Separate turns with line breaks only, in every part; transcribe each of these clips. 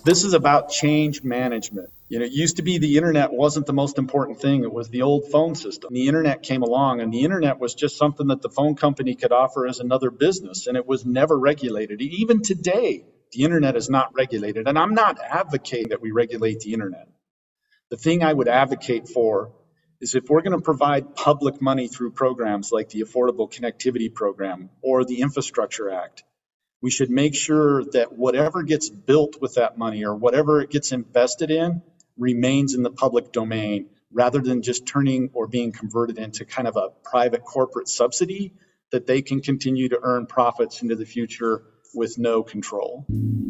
This is about change management. It used to be the internet wasn't the most important thing. It was the old phone system. The internet came along, and the internet was just something that the phone company could offer as another business, and it was never regulated. Even today, the internet is not regulated, and I'm not advocating that we regulate the internet. The thing I would advocate for is if we're going to provide public money through programs like the Affordable Connectivity Program or the Infrastructure Act, we should make sure that whatever gets built with that money or whatever it gets invested in remains in the public domain rather than just turning or being converted into kind of a private corporate subsidy that they can continue to earn profits into the future with no control.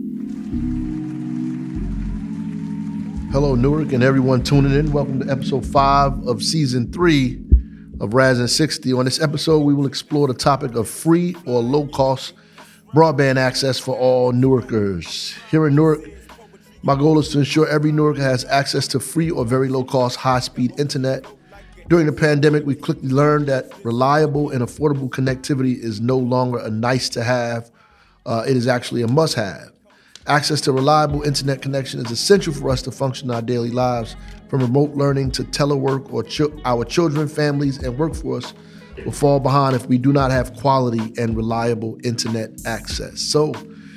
Hello, Newark, and everyone tuning in. Welcome to episode 5 of season 3 of Raz and 60. On this episode, we will explore the topic of free or low-cost broadband access for all Newarkers. Here in Newark, my goal is to ensure every Newarker has access to free or very low-cost, high-speed internet. During the pandemic, we quickly learned that reliable and affordable connectivity is no longer a nice-to-have. It is actually a must-have. Access to reliable internet connection is essential for us to function in our daily lives, from remote learning to telework, or our children, families, and workforce will fall behind if we do not have quality and reliable internet access. So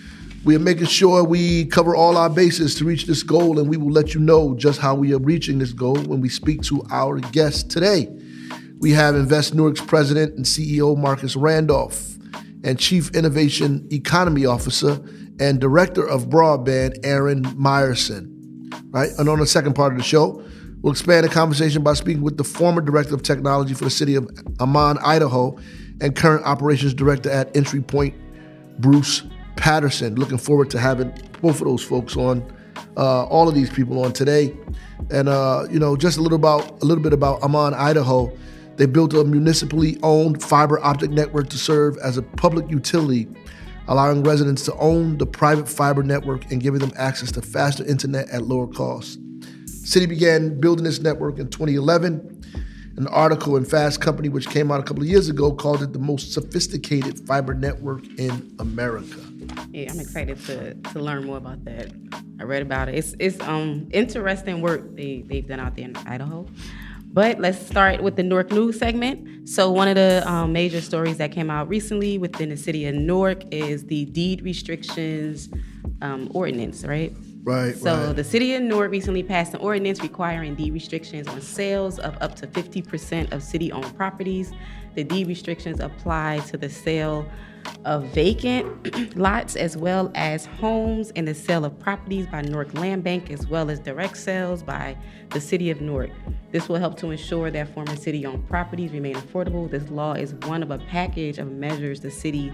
we are making sure we cover all our bases to reach this goal, and we will let you know just how we are reaching this goal when we speak to our guests today. We have Invest Newark's President and CEO Marcus Randolph and Chief Innovation Economy Officer and Director of Broadband Aaron Meyerson. Right? And on the second part of the show, we'll expand the conversation by speaking with the former Director of Technology for the city of Amman, Idaho, and current Operations Director at Entry Point, Bruce Patterson. Looking forward to having both of those folks on, all of these people on today. And just a little bit about Amman, Idaho. They built a municipally owned fiber optic network to serve as a public utility, allowing residents to own the private fiber network and giving them access to faster internet at lower costs. The city began building this network in 2011. An article in Fast Company, which came out a couple of years ago, called it the most sophisticated fiber network in America.
Yeah, I'm excited to learn more about that. I read about it. It's interesting work they've done out there in Idaho. But let's start with the Newark News segment. So one of the major stories that came out recently within the city of Newark is the deed restrictions ordinance, right?
Right.
So the city of Newark recently passed an ordinance requiring deed restrictions on sales of up to 50% of city-owned properties. The deed restrictions apply to the sale of vacant lots as well as homes and the sale of properties by Newark Land Bank as well as direct sales by the city of Newark. This will help to ensure that former city-owned properties remain affordable. This law is one of a package of measures the city's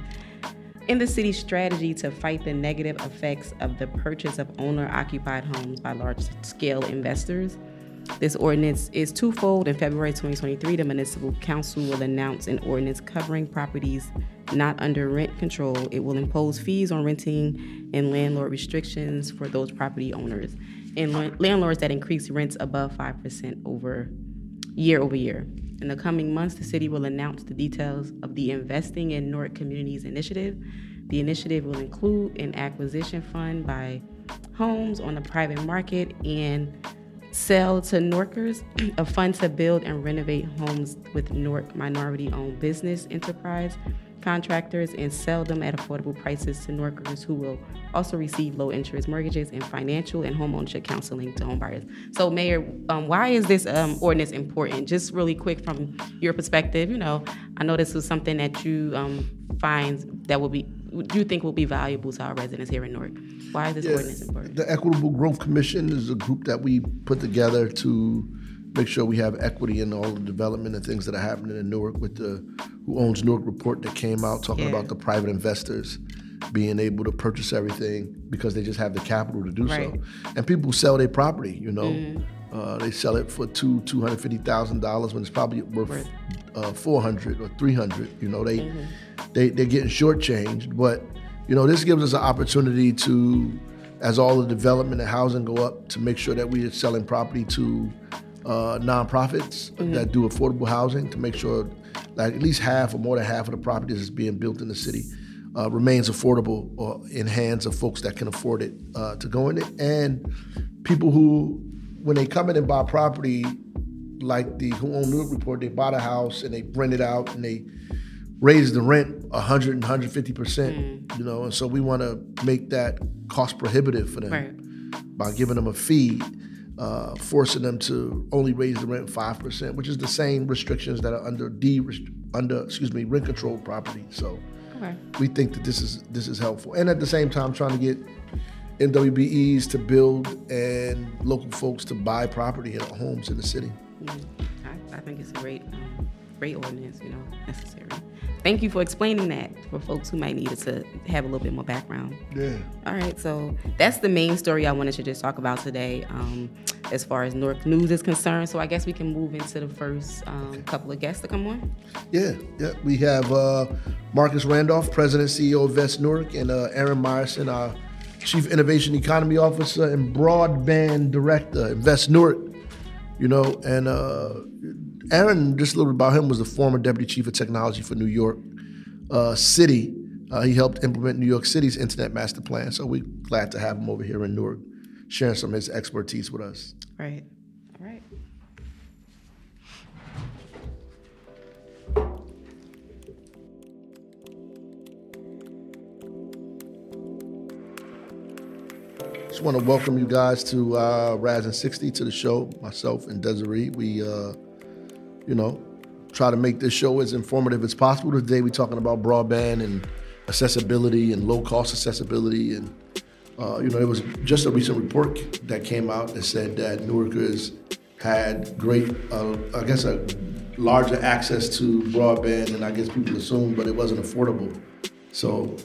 strategy to fight the negative effects of the purchase of owner-occupied homes by large-scale investors. This ordinance is twofold. In February 2023, the Municipal Council will announce an ordinance covering properties not under rent control. It will impose fees on renting and landlord restrictions for those property owners and landlords that increase rents above 5% year over year. In the coming months, the city will announce the details of the Investing in Newark Communities initiative. The initiative will include an acquisition fund by homes on the private market and sell to Newarkers, a fund to build and renovate homes with Newark minority-owned business enterprise contractors and sell them at affordable prices to Newarkers who will also receive low-interest mortgages and financial and homeownership counseling to home buyers. So, Mayor, why is this ordinance important? Just really quick from your perspective, I know this was something that you you think will be valuable to our residents here in Newark. Why is this ordinance important?
The Equitable Growth Commission is a group that we put together to make sure we have equity in all the development and things that are happening in Newark, with the Who Owns Newark report that came out talking about the private investors being able to purchase everything because they just have the capital to do so. And people sell their property, they sell it for $250,000 when it's probably worth $400 or $300. They're getting shortchanged, but this gives us an opportunity to, as all the development and housing go up, to make sure that we are selling property to nonprofits that do affordable housing, to make sure that at least half or more than half of the properties that's being built in the city remains affordable or in hands of folks that can afford it to go in it. And people who, when they come in and buy property, like the Who Own Newark report, they bought a house and they rent it out and they raise the rent 100 and 150%, you know, and so we want to make that cost prohibitive for them by giving them a fee, forcing them to only raise the rent 5%, which is the same restrictions that are under rent control property. So we think that this is helpful, and at the same time trying to get MWBEs to build and local folks to buy property and homes in the city.
I think it's a great ordinance, you know, necessary. Thank you for explaining that for folks who might need it to have a little bit more background.
Yeah.
All right, so that's the main story I wanted to just talk about today as far as Newark News is concerned. So I guess we can move into the first couple of guests to come on.
Yeah. We have Marcus Randolph, President, CEO of Vest Newark, and Aaron Meyerson, our Chief Innovation Economy Officer and Broadband Director at Vest Newark. You know, and Aaron, just a little bit about him, was the former Deputy Chief of Technology for New York City. He helped implement New York City's Internet Master Plan, so we're glad to have him over here in Newark, sharing some of his expertise with us.
Right. All right.
Just want to welcome you guys to Raz and 60, to the show. Myself and Desiree, we, try to make this show as informative as possible. Today we're talking about broadband and accessibility and low-cost accessibility. And, it was just a recent report that came out that said that Newarkers had great, larger access to broadband than I guess people assumed, but it wasn't affordable. So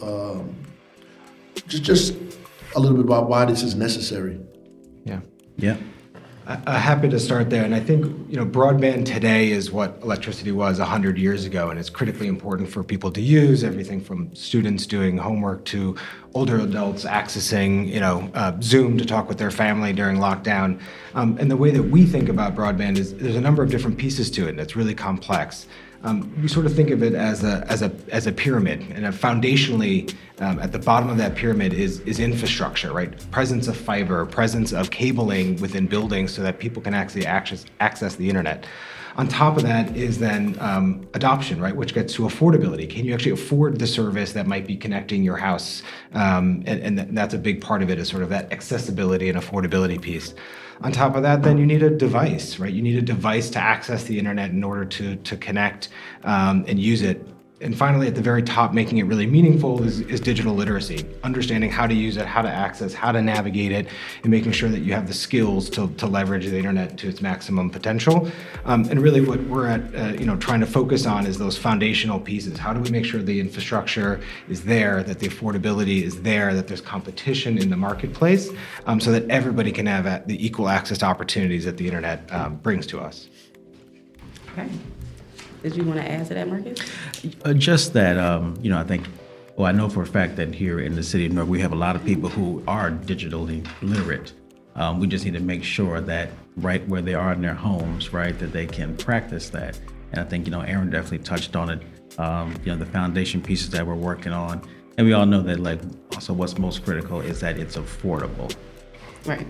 just a little bit about why this is necessary.
Yeah. Happy to start there. And I think, broadband today is what electricity was 100 years ago, and it's critically important for people to use, everything from students doing homework to older adults accessing, Zoom to talk with their family during lockdown. And the way that we think about broadband is there's a number of different pieces to it, and it's really complex. We sort of think of it as a pyramid, and foundationally at the bottom of that pyramid is infrastructure, right? Presence of fiber, presence of cabling within buildings so that people can actually access the internet. On top of that is then adoption, right, which gets to affordability. Can you actually afford the service that might be connecting your house? And that's a big part of it, is sort of that accessibility and affordability piece. On top of that, then you need a device, right? You need a device to access the internet in order to connect and use it. And finally, at the very top, making it really meaningful is digital literacy, understanding how to use it, how to access, how to navigate it, and making sure that you have the skills to leverage the internet to its maximum potential. And really what we're at, trying to focus on is those foundational pieces. How do we make sure the infrastructure is there, that the affordability is there, that there's competition in the marketplace, so that everybody can have the equal access to opportunities that the internet brings to us.
Okay. Did you want to add to that, Marcus?
Just that, I think, I know for a fact that here in the city of Newark, we have a lot of people who are digitally literate. We just need to make sure that right where they are in their homes, right, that they can practice that. And I think, Aaron definitely touched on it, the foundation pieces that we're working on. And we all know that, also what's most critical is that it's affordable.
Right.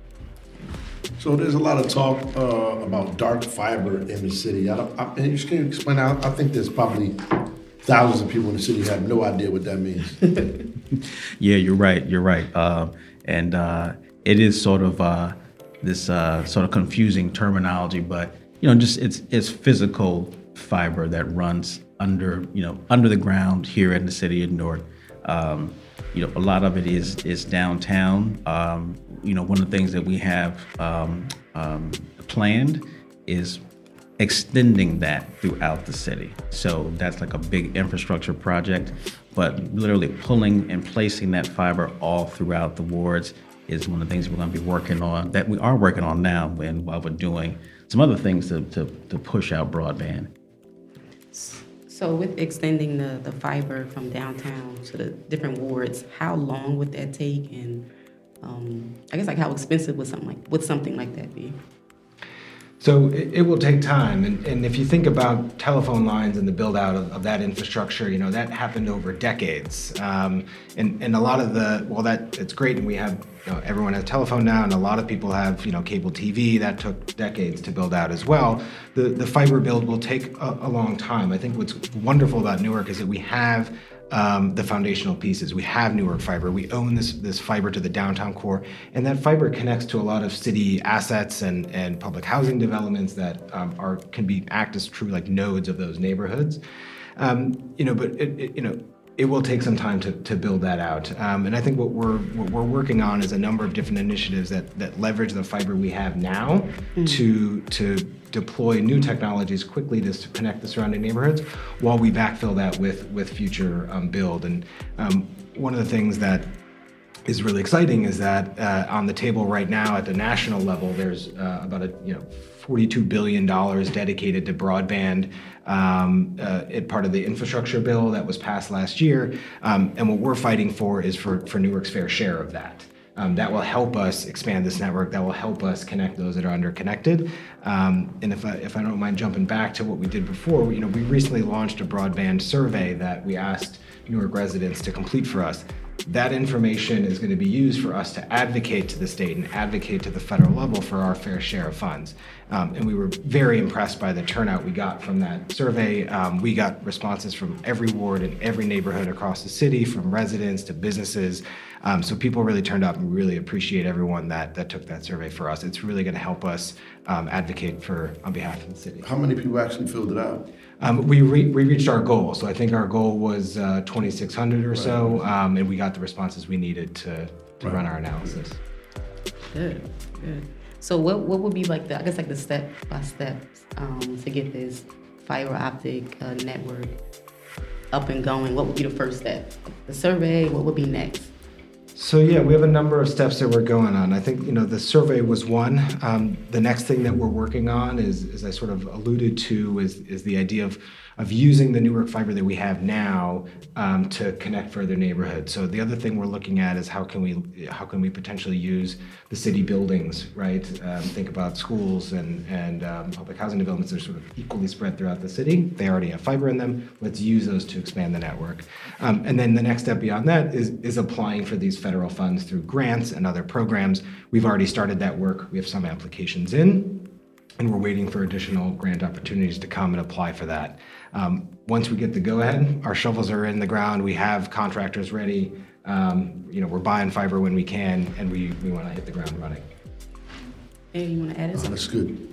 So there's a lot of talk about dark fiber in the city. Can you explain out? I think there's probably thousands of people in the city who have no idea what that means.
Yeah, you're right. And it is sort of this sort of confusing terminology, but it's physical fiber that runs under the ground here in the city of Newark. A lot of it is downtown. One of the things that we have planned is extending that throughout the city. So that's like a big infrastructure project, but literally pulling and placing that fiber all throughout the wards is one of the things we're going to be working on, that we are working on now, and while we're doing some other things to push out broadband.
So with extending the fiber from downtown to the different wards, how long would that take? And I guess how expensive would something like that be?
So it will take time, and if you think about telephone lines and the build out of that infrastructure, that happened over decades, and a lot of it's great, and we have everyone has a telephone now, and a lot of people have cable TV. That took decades to build out as well. The fiber build will take a long time. I think what's wonderful about Newark is that we have the foundational pieces. We have Newark Fiber. We own this fiber to the downtown core, and that fiber connects to a lot of city assets and public housing developments that can act as true like nodes of those neighborhoods. But it will take some time to build that out. And I think what we're working on is a number of different initiatives that leverage the fiber we have now to deploy new technologies quickly to connect the surrounding neighborhoods while we backfill that with future build. And one of the things that is really exciting is that on the table right now at the national level, there's about $42 billion dedicated to broadband, part of the infrastructure bill that was passed last year. And what we're fighting for is for Newark's fair share of that. That will help us expand this network. That will help us connect those that are underconnected. And if I don't mind jumping back to what we did before, we recently launched a broadband survey that we asked Newark residents to complete for us. That information is going to be used for us to advocate to the state and advocate to the federal level for our fair share of funds. And we were very impressed by the turnout we got from that survey. We got responses from every ward and every neighborhood across the city, from residents to businesses. So people really turned up, and we really appreciate everyone that took that survey for us. It's really going to help us advocate on behalf of the city.
How many people actually filled it out?
We reached our goal. So I think our goal was 2,600 or so, and we got the responses we needed to run our analysis.
Good. So what would be the step by steps to get this fiber optic network up and going? What would be the first step? The survey. What would be next?
So we have a number of steps that we're going on. I think the survey was one. The next thing that we're working on is, as I sort of alluded to, is the idea of using the Newark fiber that we have now to connect further neighborhoods. So the other thing we're looking at is how can we potentially use the city buildings, right? Think about schools and public housing developments that are sort of equally spread throughout the city. They already have fiber in them. Let's use those to expand the network. And then the next step beyond that is applying for these federal funds through grants and other programs. We've already started that work. We have some applications in, and we're waiting for additional grant opportunities to come and apply for that. Once we get the go-ahead, our shovels are in the ground. We have contractors ready. We're buying fiber when we can, and we want to hit the ground running.
Hey, you want to add it?
That's good.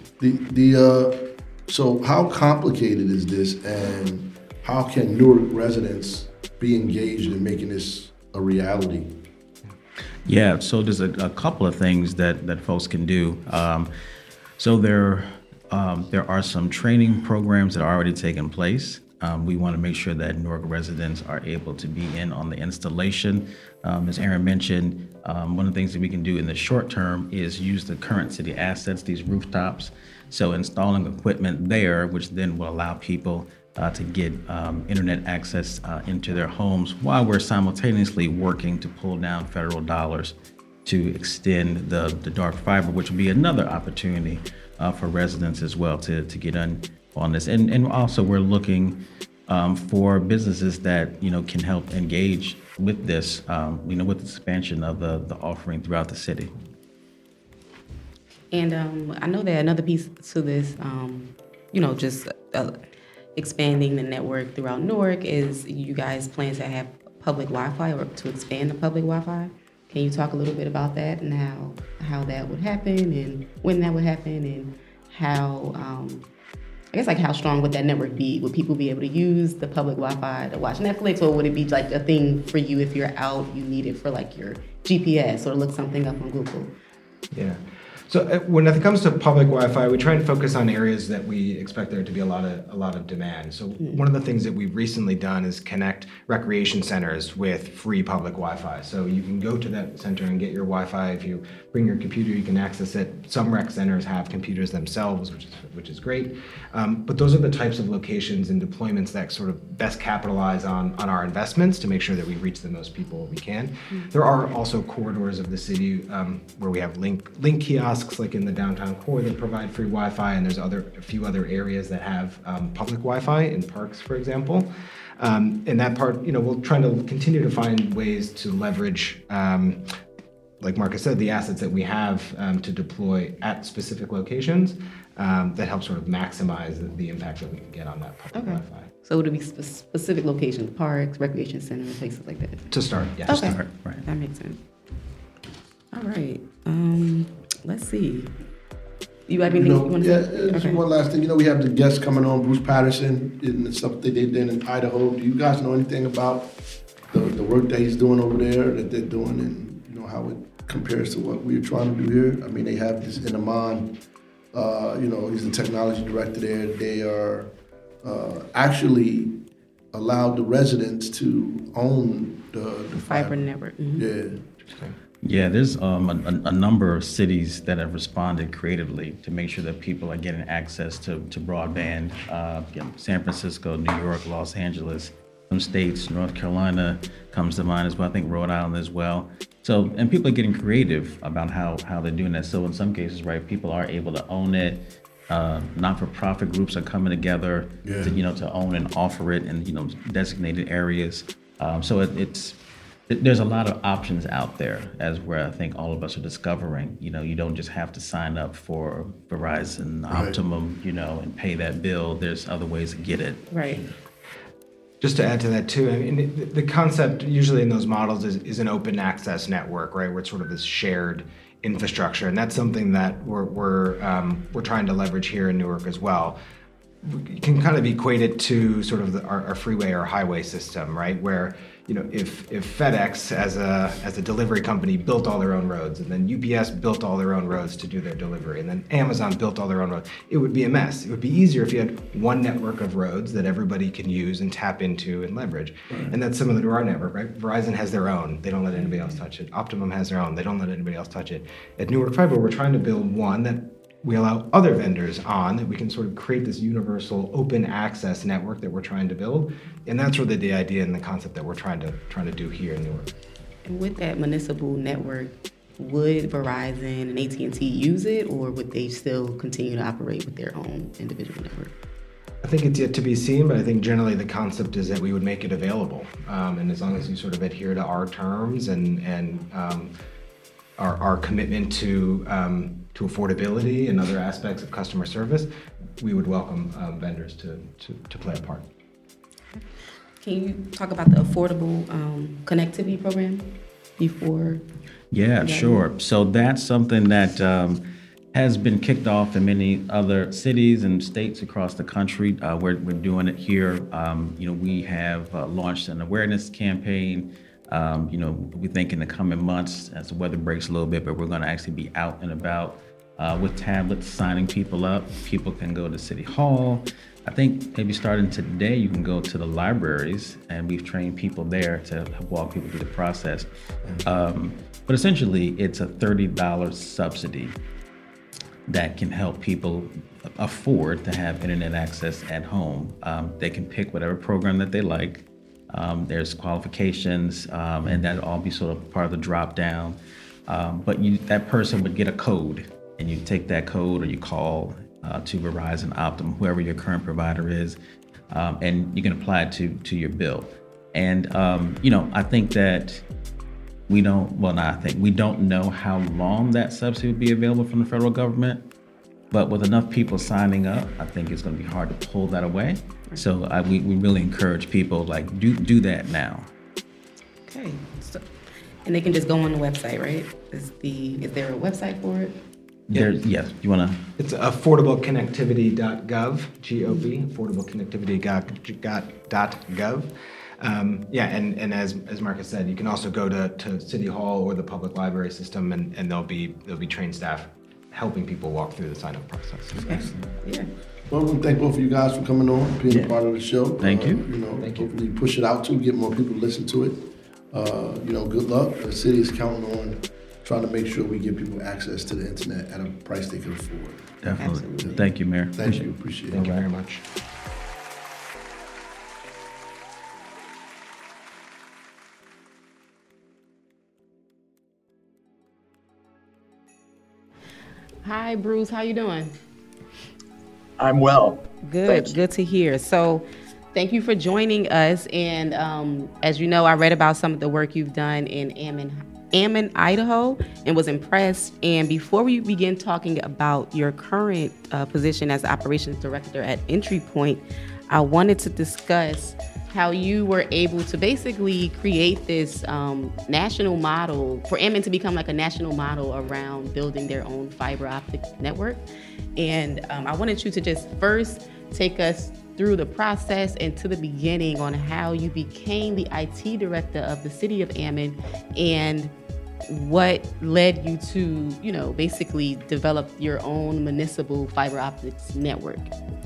So how complicated is this, and how can Newark residents be engaged in making this a reality?
Yeah, so there's a couple of things that folks can do. So there are some training programs that are already taking place. We want to make sure that Newark residents are able to be in on the installation. As Aaron mentioned, one of the things that we can do in the short term is use the current city assets, these rooftops. So installing equipment there, which then will allow people to get internet access into their homes while we're simultaneously working to pull down federal dollars to extend the dark fiber, which will be another opportunity for residents as well to get on this. And also we're looking for businesses that can help engage with this, with the expansion of the offering throughout the city.
And I know that another piece to this, expanding the network throughout Newark is you guys plan to have public Wi-Fi or to expand the public Wi-Fi. Can you talk a little bit about that and how that would happen and when that would happen and how, how strong would that network be? Would people be able to use the public Wi-Fi to watch Netflix, or would it be like a thing for you if you're out, you need it for like your GPS or look something up on Google?
Yeah. So when it comes to public Wi-Fi, we try and focus on areas that we expect there to be a lot of demand. So one of the things that we've recently done is connect recreation centers with free public Wi-Fi. So you can go to that center and get your Wi-Fi. If you bring your computer, you can access it. Some rec centers have computers themselves, which is great. But those are the types of locations and deployments that sort of best capitalize on our investments to make sure that we reach the most people we can. There are also corridors of the city where we have link kiosks kiosks like in the downtown core that provide free Wi-Fi, and there's a few other areas that have public Wi-Fi in parks, for example. And that part, we'll try to continue to find ways to leverage, like Marcus said, the assets that we have to deploy at specific locations that help sort of maximize the impact that we can get on that public Wi-Fi.
So would it be specific locations, parks, recreation centers, places like that?
To start, yes.
Okay.
To start, right.
That makes sense. All right. Let's see. You have anything you want to say?
Just one last thing. We have the guests coming on, Bruce Patterson, and the stuff that they did in Idaho. Do you guys know anything about the work that he's doing over there, that they're doing, and how it compares to what we're trying to do here? I mean, they have this Inaman, he's the technology director there. They are actually allowed the residents to own the
fiber network. Mm-hmm.
Yeah.
Yeah, there's a number of cities that have responded creatively to make sure that people are getting access to broadband. San Francisco, New York, Los Angeles, some states, North Carolina comes to mind as well. I think Rhode Island as well. So, and people are getting creative about how they're doing that. So in some cases, right, people are able to own it. Not-for-profit groups are coming together to own and offer it in designated areas. So there's a lot of options out there, as where I think all of us are discovering. You don't just have to sign up for Verizon, Optimum, and pay that bill. There's other ways to get it.
Right.
Just to add to that too, I mean, the concept usually in those models is an open access network, right? Where it's sort of this shared infrastructure, and that's something that we're trying to leverage here in Newark as well. We can kind of equate it to sort of our freeway or highway system, right? Where if FedEx as a delivery company built all their own roads, and then UPS built all their own roads to do their delivery, and then Amazon built all their own roads, it would be a mess. It would be easier if you had one network of roads that everybody can use and tap into and leverage. Right. And that's similar to our network, right? Verizon has their own. They don't let anybody else touch it. Optimum has their own. They don't let anybody else touch it. At Newark Fiber, we're trying to build one that we allow other vendors on, that we can sort of create this universal open access network that we're trying to build. And that's really the idea and the concept that we're trying to do here in Newark.
And with that municipal network, would Verizon and AT&T use it, or would they still continue to operate with their own individual network?
I think it's yet to be seen, but I think generally the concept is that we would make it available. And as long as you sort of adhere to our terms and our commitment to affordability and other aspects of customer service, we would welcome vendors to play a part.
Can you talk about the affordable connectivity program before?
Yeah, sure. So that's something that has been kicked off in many other cities and states across the country. We're doing it here. We have launched an awareness campaign. We think in the coming months, as the weather breaks a little bit, but we're going to actually be out and about with tablets, signing people up. People can go to City Hall. I think maybe starting today, you can go to the libraries, and we've trained people there to walk people through the process. But essentially, it's a $30 subsidy that can help people afford to have internet access at home. They can pick whatever program that they like. There's qualifications, and that'll all be sort of part of the drop down. But that person would get a code, and you take that code or you call to Verizon, Optimum, whoever your current provider is, and you can apply it to your bill. And I think that we don't know how long that subsidy will be available from the federal government. But with enough people signing up, I think it's going to be hard to pull that away. So we really encourage people do that now.
Okay, and they can just go on the website, right? Is there a website for it?
Yes. You want to?
It's affordableconnectivity.gov, G-O-V, affordableconnectivity.gov. And as Marcus said, you can also go to City Hall or the public library system, and there'll be trained staff helping people walk through the sign-up process.
Okay. Yeah.
Well, we thank both of you guys for coming on, being a part of the show.
Thank you.
Thank you.
Hopefully push it out get more people to listen to it. Good luck. The city is counting on trying to make sure we give people access to the internet at a price they can afford.
Definitely.
Absolutely.
Thank you, Mayor.
Thank you. Appreciate it.
Thank you very much.
Hi, Bruce. How you doing?
I'm well.
Good. Good to hear. So thank you for joining us. And as you know, I read about some of the work you've done in Ammon, Idaho, and was impressed. And before we begin talking about your current position as operations director at Entry Point, I wanted to discuss how you were able to basically create this national model for Ammon to become like a national model around building their own fiber optic network. And I wanted you to just first take us through the process and to the beginning on how you became the IT director of the city of Ammon and what led you to, basically develop your own municipal fiber optics network.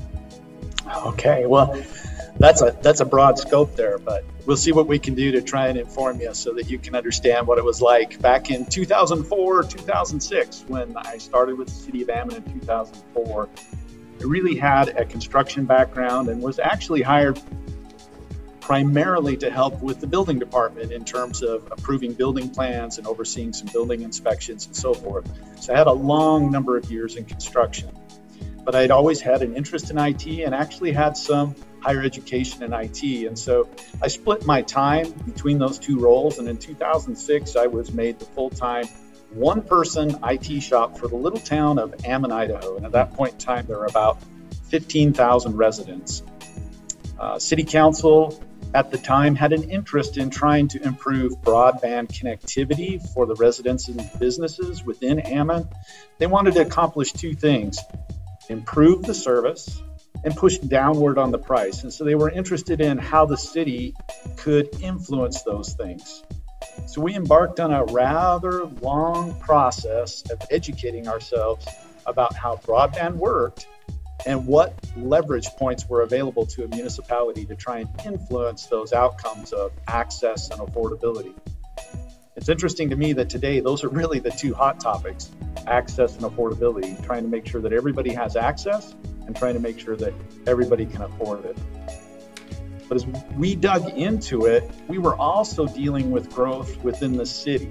Okay, well, that's a broad scope there, but we'll see what we can do to try and inform you so that you can understand what it was like back in 2004, 2006, when I started with the city of Ammon in 2004. I really had a construction background and was actually hired primarily to help with the building department in terms of approving building plans and overseeing some building inspections and so forth. So I had a long number of years in construction, but I'd always had an interest in IT and actually had some higher education in IT. And so I split my time between those two roles. And in 2006, I was made the full-time one-person IT shop for the little town of Ammon, Idaho. And at that point in time, there were about 15,000 residents. City Council at the time had an interest in trying to improve broadband connectivity for the residents and businesses within Ammon. They wanted to accomplish two things: improve the service and push downward on the price. And so they were interested in how the city could influence those things. So we embarked on a rather long process of educating ourselves about how broadband worked and what leverage points were available to a municipality to try and influence those outcomes of access and affordability. It's interesting to me that today those are really the two hot topics: access and affordability, trying to make sure that everybody has access and trying to make sure that everybody can afford it. But as we dug into it, we were also dealing with growth within the city.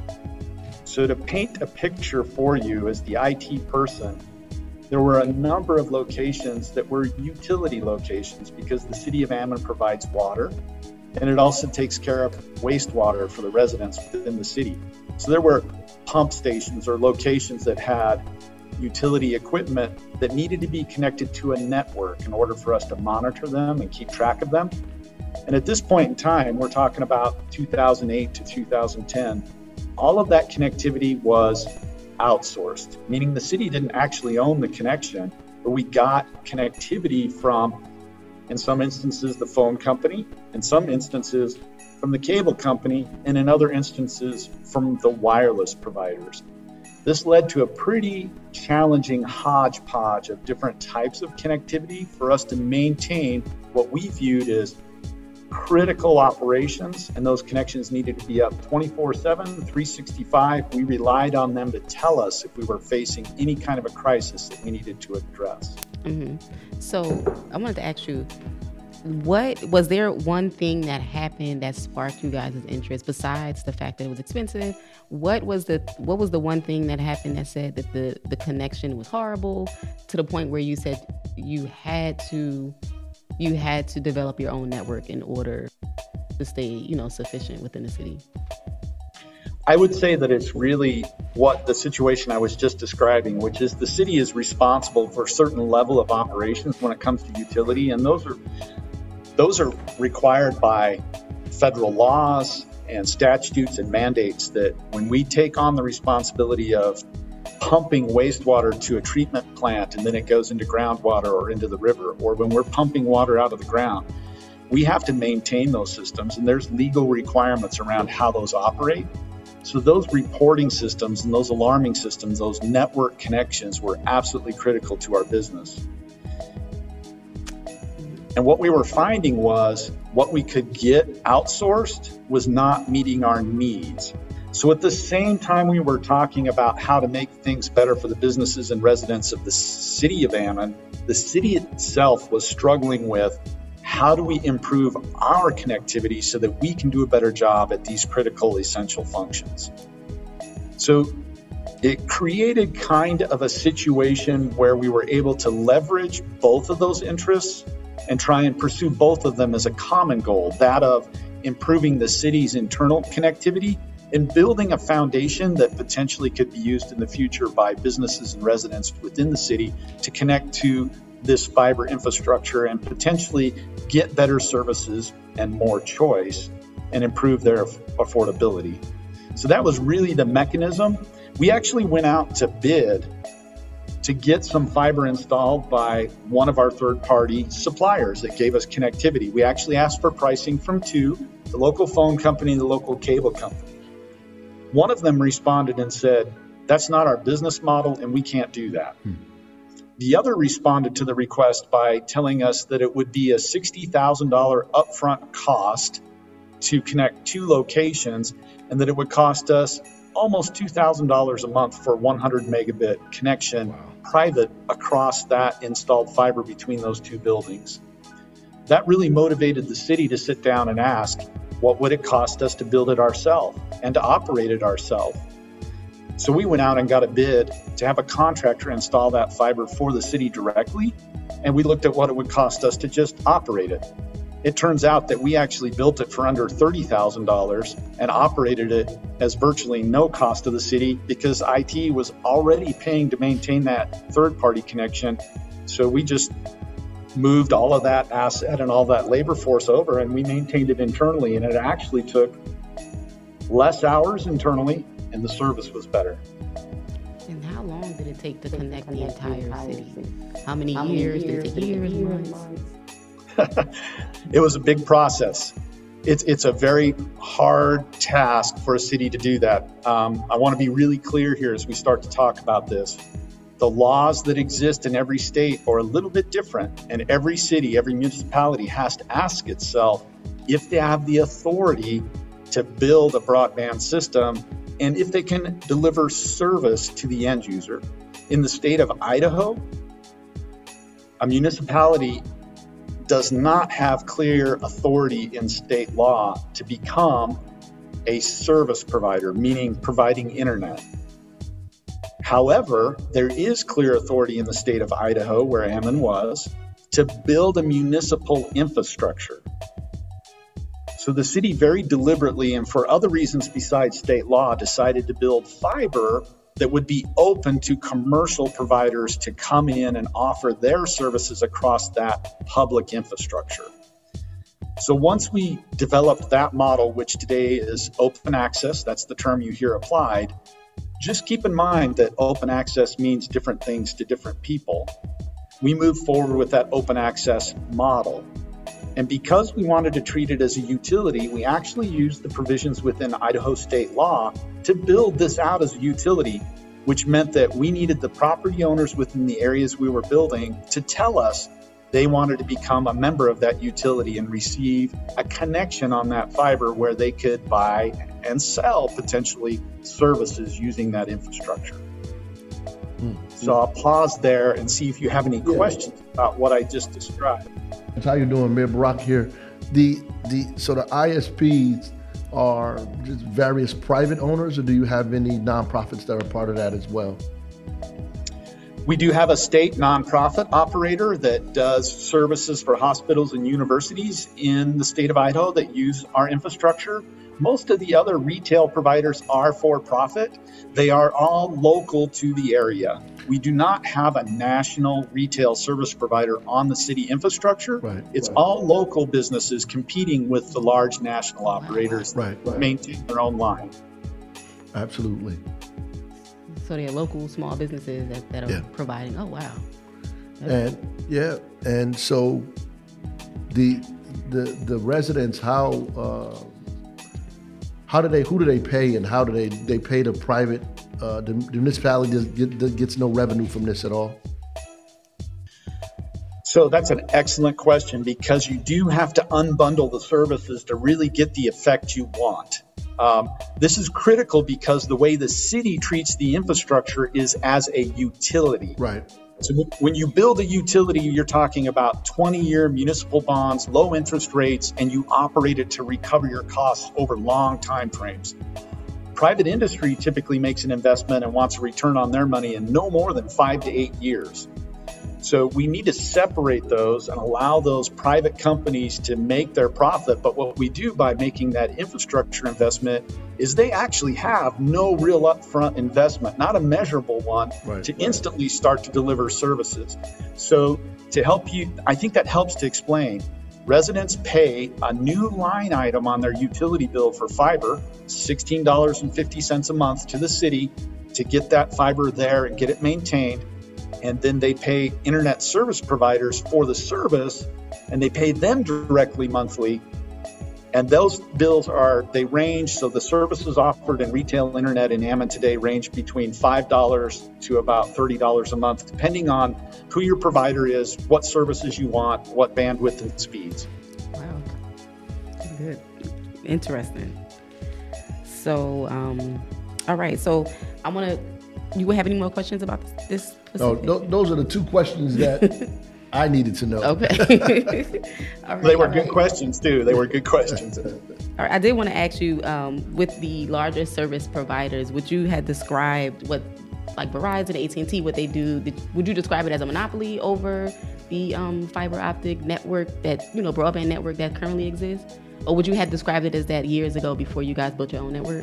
So to paint a picture for you as the IT person, there were a number of locations that were utility locations because the city of Ammon provides water, and it also takes care of wastewater for the residents within the city. So there were pump stations or locations that had utility equipment that needed to be connected to a network in order for us to monitor them and keep track of them. And at this point in time, we're talking about 2008 to 2010, all of that connectivity was outsourced, meaning the city didn't actually own the connection, but we got connectivity from, in some instances, the phone company, in some instances from the cable company, and in other instances from the wireless providers. This led to a pretty challenging hodgepodge of different types of connectivity for us to maintain what we viewed as critical operations, and those connections needed to be up 24/7, 365. We relied on them to tell us if we were facing any kind of a crisis that we needed to address.
Mm-hmm. So I wanted to ask you, what was there one thing that happened that sparked you guys' interest besides the fact that it was expensive? What was the one thing that happened that said that the connection was horrible to the point where you said you had to develop your own network in order to stay, sufficient within the city?
I would say that it's really what the situation I was just describing, which is the city is responsible for a certain level of operations when it comes to utility, and those are required by federal laws and statutes and mandates that when we take on the responsibility of pumping wastewater to a treatment plant and then it goes into groundwater or into the river, or when we're pumping water out of the ground, we have to maintain those systems, and there's legal requirements around how those operate. So those reporting systems and those alarming systems, those network connections were absolutely critical to our business. And what we were finding was what we could get outsourced was not meeting our needs. So at the same time we were talking about how to make things better for the businesses and residents of the city of Ammon, the city itself was struggling with how do we improve our connectivity so that we can do a better job at these critical, essential functions. So it created kind of a situation where we were able to leverage both of those interests and try and pursue both of them as a common goal, that of improving the city's internal connectivity and building a foundation that potentially could be used in the future by businesses and residents within the city to connect to this fiber infrastructure and potentially get better services and more choice and improve their affordability. So that was really the mechanism. We actually went out to bid to get some fiber installed by one of our third-party suppliers that gave us connectivity. We actually asked for pricing from two, the local phone company and the local cable company. One of them responded and said, "That's not our business model and we can't do that." The other responded to the request by telling us that it would be a $60,000 upfront cost to connect two locations and that it would cost us almost $2,000 a month for 100 megabit connection, private, across that installed fiber between those two buildings. That really motivated the city to sit down and ask, what would it cost us to build it ourselves and to operate it ourselves? So we went out and got a bid to have a contractor install that fiber for the city directly, and we looked at what it would cost us to just operate it. It turns out that we actually built it for under $30,000 and operated it as virtually no cost to the city because IT was already paying to maintain that third-party connection. So we just moved all of that asset and all that labor force over, and we maintained it internally, and it actually took less hours internally, and the service was better.
And how long did it take to connect the entire city? How many years? Did it take years, months?
It was a big process. It's a very hard task for a city to do that. I want to be really clear here as we start to talk about this. The laws that exist in every state are a little bit different, and every city, every municipality has to ask itself if they have the authority to build a broadband system and if they can deliver service to the end user. In the state of Idaho, a municipality does not have clear authority in state law to become a service provider, meaning providing internet. However, there is clear authority in the state of Idaho, where Ammon was, to build a municipal infrastructure. So the city very deliberately, and for other reasons besides state law, decided to build fiber that would be open to commercial providers to come in and offer their services across that public infrastructure. So once we developed that model, which today is open access, that's the term you hear applied, just keep in mind that open access means different things to different people. We moved forward with that open access model. And because we wanted to treat it as a utility, we actually used the provisions within Idaho state law to build this out as a utility, which meant that we needed the property owners within the areas we were building to tell us they wanted to become a member of that utility and receive a connection on that fiber where they could buy and sell potentially services using that infrastructure. So I'll pause there and see if you have any questions about what I just described.
How you doing, Mayor Barak here? So the ISPs are just various private owners, or do you have any nonprofits that are part of that as well?
We do have a state nonprofit operator that does services for hospitals and universities in the state of Idaho that use our infrastructure. Most of the other retail providers are for profit. They are all local to the area. We do not have a national retail service provider on the city infrastructure. It's all local businesses competing with the large national operators that maintain their own line.
Absolutely.
So they're local small businesses that are providing. Oh, wow.
And so the residents, who do they pay, and how do they pay the private? The municipality gets no revenue from this at all?
So that's an excellent question, because you do have to unbundle the services to really get the effect you want. This is critical because the way the city treats the infrastructure is as a utility.
Right.
So when you build a utility, you're talking about 20-year municipal bonds, low interest rates, and you operate it to recover your costs over long time frames. Private industry typically makes an investment and wants a return on their money in no more than 5 to 8 years. So we need to separate those and allow those private companies to make their profit. But what we do by making that infrastructure investment is they actually have no real upfront investment, not a measurable one, to instantly start to deliver services. So to help you, I think that helps to explain. Residents pay a new line item on their utility bill for fiber, $16.50 a month to the city to get that fiber there and get it maintained. And then they pay internet service providers for the service, and they pay them directly monthly. And those bills they range, so the services offered in retail internet in Ammon today range between $5 to about $30 a month, depending on who your provider is, what services you want, what bandwidth and speeds.
Wow, good, interesting. So, all right, so I want to, you have any more questions about this?
No, those are the two questions that I needed to know.
Okay. All right,
they were good questions too. They were good questions.
All right, I did want to ask you, with the larger service providers, would you have described what, like Verizon, AT&T, what they do? Would you describe it as a monopoly over the fiber optic network broadband network that currently exists, or would you have described it as that years ago before you guys built your own network?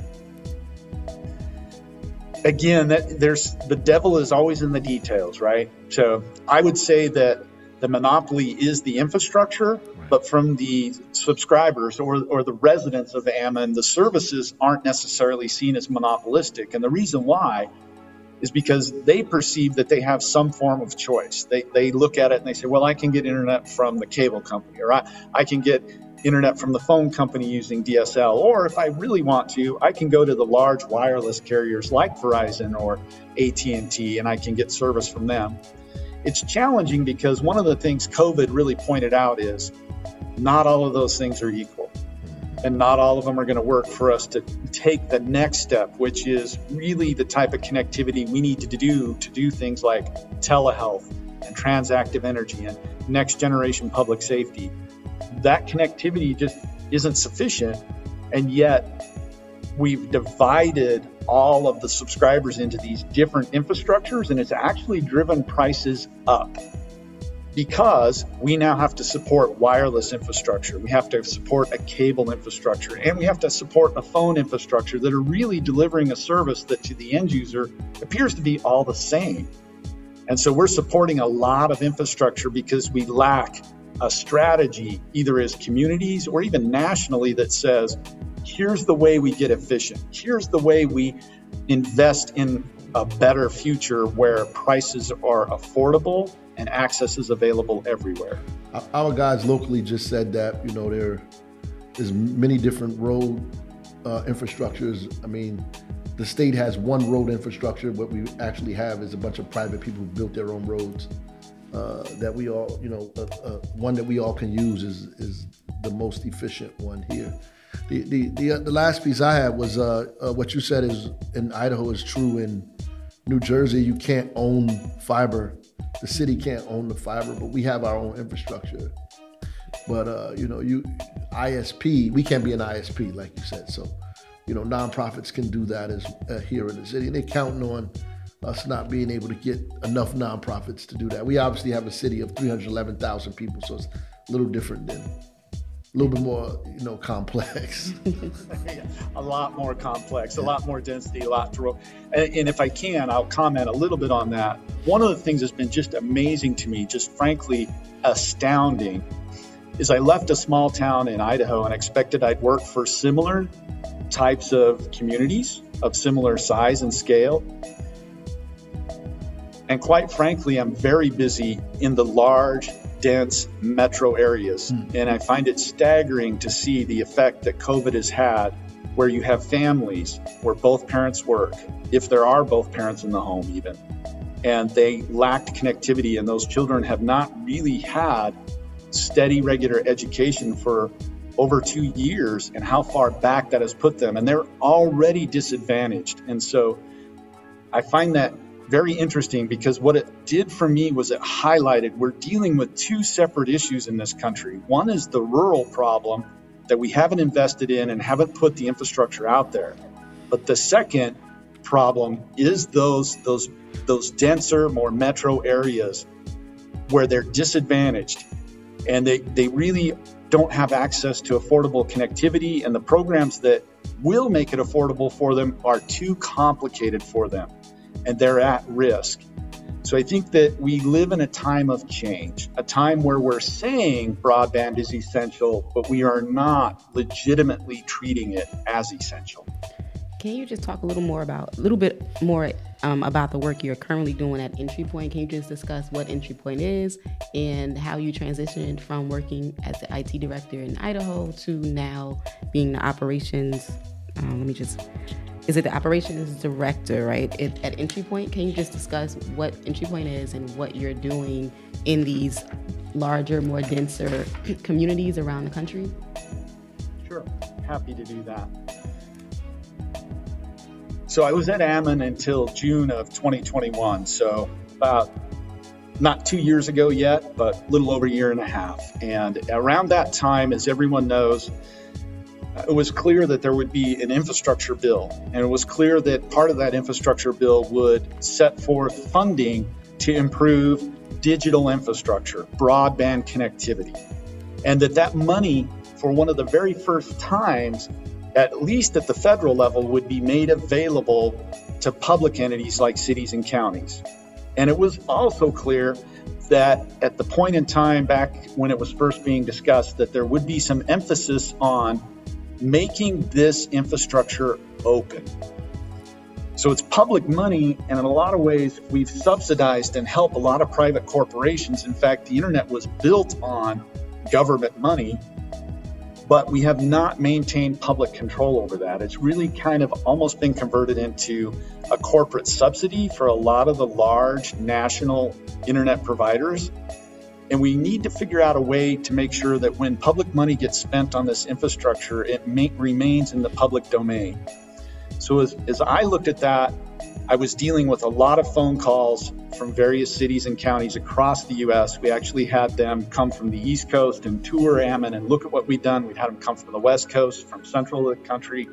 Again, the devil is always in the details, right? So I would say that the monopoly is the infrastructure, but from the subscribers or the residents of Ammon, the services aren't necessarily seen as monopolistic. And the reason why is because they perceive that they have some form of choice. They look at it and they say, well, I can get internet from the cable company, or I can get internet from the phone company using DSL, or if I really want to, I can go to the large wireless carriers like Verizon or AT&T, and I can get service from them. It's challenging because one of the things COVID really pointed out is not all of those things are equal, and not all of them are going to work for us to take the next step, which is really the type of connectivity we need to do things like telehealth and transactive energy and next generation public safety. That connectivity just isn't sufficient, and yet we've divided all of the subscribers into these different infrastructures, and it's actually driven prices up because we now have to support wireless infrastructure, we have to support a cable infrastructure, and we have to support a phone infrastructure that are really delivering a service that to the end user appears to be all the same. And so we're supporting a lot of infrastructure because we lack a strategy, either as communities or even nationally, that says, here's the way we get efficient. Here's the way we invest in a better future where prices are affordable and access is available everywhere.
Our guys locally just said that, there is many different road infrastructures. I mean, the state has one road infrastructure. What we actually have is a bunch of private people who built their own roads. That we all, one that we all can use is the most efficient one here. The last piece I had was what you said is in Idaho is true in New Jersey. You can't own fiber. The city can't own the fiber, but we have our own infrastructure. But ISP, we can't be an ISP like you said. So, nonprofits can do that as here in the city, and they're counting on us not being able to get enough nonprofits to do that. We obviously have a city of 311,000 people, so it's a little different a little bit more, complex.
A lot more complex, a lot more density, a lot to. And if I can, I'll comment a little bit on that. One of the things that's been just amazing to me, just frankly astounding, is I left a small town in Idaho and expected I'd work for similar types of communities of similar size and scale. And quite frankly, I'm very busy in the large, dense metro areas. And I find it staggering to see the effect that COVID has had, where you have families where both parents work, if there are both parents in the home even, and they lacked connectivity, and those children have not really had steady, regular education for over 2 years, and how far back that has put them. And they're already disadvantaged. And so I find that very interesting, because what it did for me was it highlighted we're dealing with two separate issues in this country. One is the rural problem that we haven't invested in and haven't put the infrastructure out there. But the second problem is those denser, more metro areas where they're disadvantaged and they really don't have access to affordable connectivity, and the programs that will make it affordable for them are too complicated for them and they're at risk. So I think that we live in a time of change, a time where we're saying broadband is essential, but we are not legitimately treating it as essential.
Can you just talk a little bit more about the work you're currently doing at Entry Point? Can you just discuss what Entry Point is and how you transitioned from working as the IT director in Idaho to now being the operations, is it the operations director, right, at Entry Point? Can you just discuss what Entry Point is and what you're doing in these larger, more denser communities around the country?
Sure, happy to do that. So I was at Ammon until June of 2021, so about not 2 years ago yet, but a little over a year and a half. And around that time, as everyone knows, it was clear that there would be an infrastructure bill, and it was clear that part of that infrastructure bill would set forth funding to improve digital infrastructure, broadband connectivity, and that money, for one of the very first times, at least at the federal level, would be made available to public entities like cities and counties. And it was also clear that at the point in time back when it was first being discussed, that there would be some emphasis on making this infrastructure open. So it's public money, and in a lot of ways, we've subsidized and helped a lot of private corporations. In fact, the internet was built on government money, but we have not maintained public control over that. It's really kind of almost been converted into a corporate subsidy for a lot of the large national internet providers. And we need to figure out a way to make sure that when public money gets spent on this infrastructure, it remains in the public domain. So as I looked at that, I was dealing with a lot of phone calls from various cities and counties across the U.S. We actually had them come from the East Coast and tour Ammon and look at what we'd done. We'd had them come from the West Coast, from central of the country.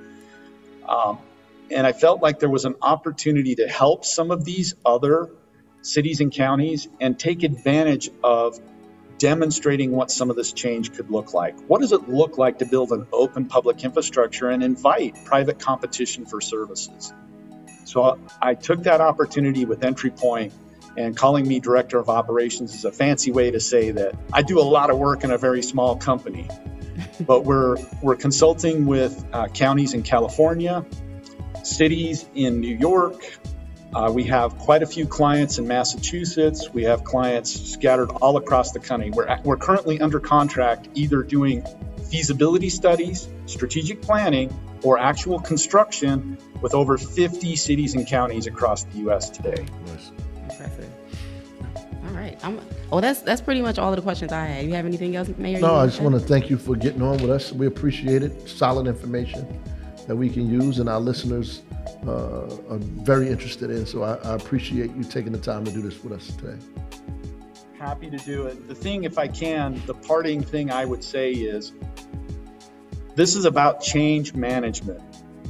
And I felt like there was an opportunity to help some of these other cities and counties and take advantage of demonstrating what some of this change could look like. What does it look like to build an open public infrastructure and invite private competition for services? So I took that opportunity with Entry Point, and calling me director of operations is a fancy way to say that I do a lot of work in a very small company. But we're consulting with counties in California, cities in New York. We have quite a few clients in Massachusetts. We have clients scattered all across the country. We're currently under contract, either doing feasibility studies, strategic planning, or actual construction with over 50 cities and counties across the U.S. today.
Nice.
Impressive. All right. That's pretty much all of the questions I had. You have anything else, Mayor?
No, I just want to thank you for getting on with us. We appreciate it. Solid information that we can use, and our listeners are very interested in. So I appreciate you taking the time to do this with us today.
Happy to do it. The thing, if I can, the parting thing I would say is, this is about change management.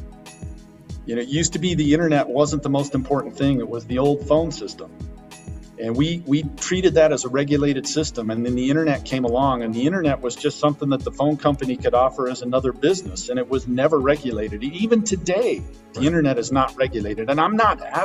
You know, it used to be the internet wasn't the most important thing. It was the old phone system. And we treated that as a regulated system. And then the internet came along, and the internet was just something that the phone company could offer as another business. And it was never regulated. Even today, the internet is not regulated. And I'm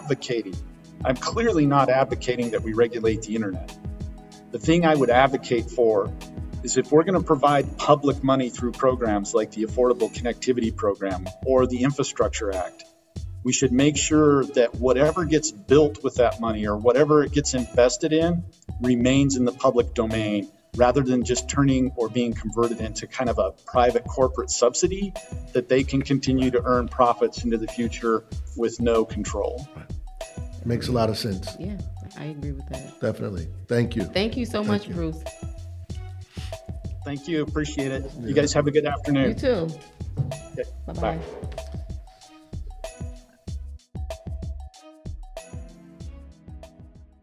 clearly not advocating that we regulate the internet. The thing I would advocate for is, if we're going to provide public money through programs like the Affordable Connectivity Program or the Infrastructure Act, we should make sure that whatever gets built with that money or whatever it gets invested in remains in the public domain, rather than just turning or being converted into kind of a private corporate subsidy that they can continue to earn profits into the future with no control.
Makes a lot of sense.
Yeah, I agree with that.
Definitely. Thank you.
Thank you so much, Bruce.
Thank you. Appreciate it. You guys have a good afternoon.
You too.
Okay.
Bye-bye.
Bye.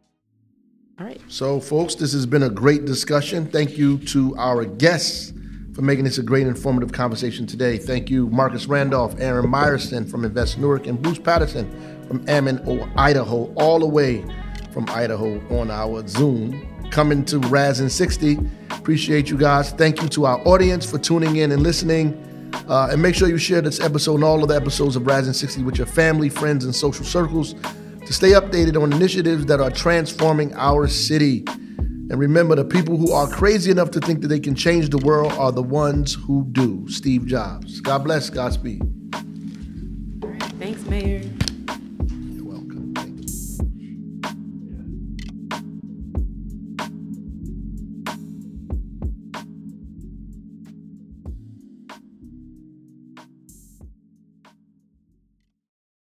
All right.
So, folks, this has been a great discussion. Thank you to our guests, for making this a great informative conversation today. Thank you, Marcus Randolph, Aaron Meyerson from Invest Newark, and Bruce Patterson from Ammon, Idaho, all the way from Idaho on our Zoom. Coming to Razin 60. Appreciate you guys. Thank you to our audience for tuning in and listening. And make sure you share this episode and all of the episodes of Razin 60 with your family, friends, and social circles to stay updated on initiatives that are transforming our city. And remember, the people who are crazy enough to think that they can change the world are the ones who do. Steve Jobs. God bless. Godspeed.
Thanks, Mayor.